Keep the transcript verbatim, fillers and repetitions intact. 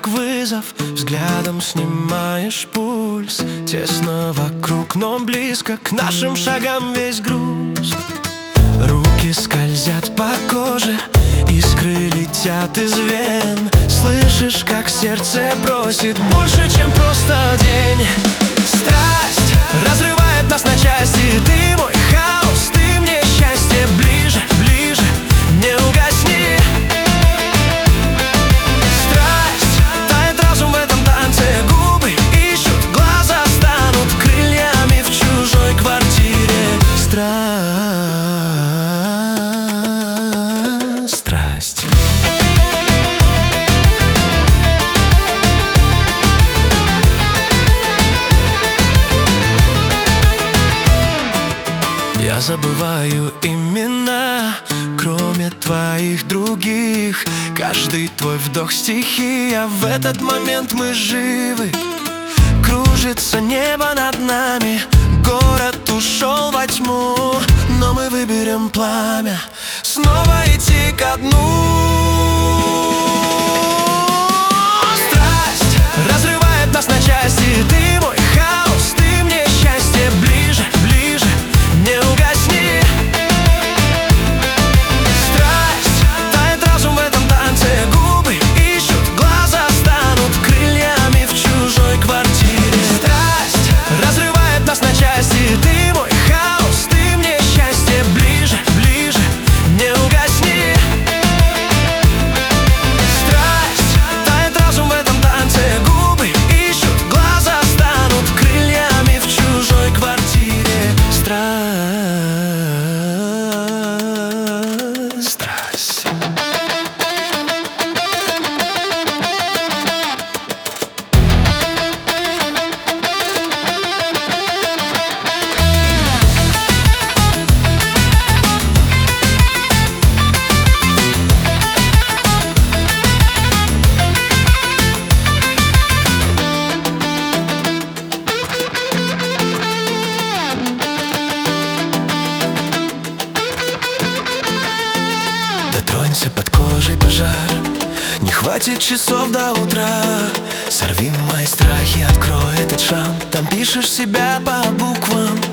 как вызов. Взглядом снимаешь пульс. Тесно вокруг, но близко. К нашим шагам весь груз. Руки скользят по коже, искры летят из вен. Слышишь, как сердце просит больше, чем просто день. Страсть разрывает нас на части. Ты мой хаос, ты мне счастье. Ближе, ближе, не угасни. Страсть тает разум в этом танце. Губы ищут, глаза станут крыльями в чужой квартире. Страсть, страсть. Я забываю имена, кроме твоих других. Каждый твой вдох стихия. В этот момент мы живы. Кружится небо над нами. Город ушел во тьму, но мы выберем пламя. Снова идти ко дну. Страсть разрывает нас на части. Ты мой хаос, ты мне счастье. Ближе, ближе, не угасни. Страсть тает разум в этом танце. Губы ищут, глаза станут крыльями в чужой квартире. Страсть разрывает нас на части. Ты мой хаос, ты мне счастье. Ближе, ближе, не угасни. Страсть тает разум в этом танце. Губы ищут, глаза станут крыльями в чужой квартире. Страсть, страсть. Дотронься под кожей пожар. Не хватит часов до утра. Сорви мои страхи, открой этот шрам. Там пишешь себя по буквам.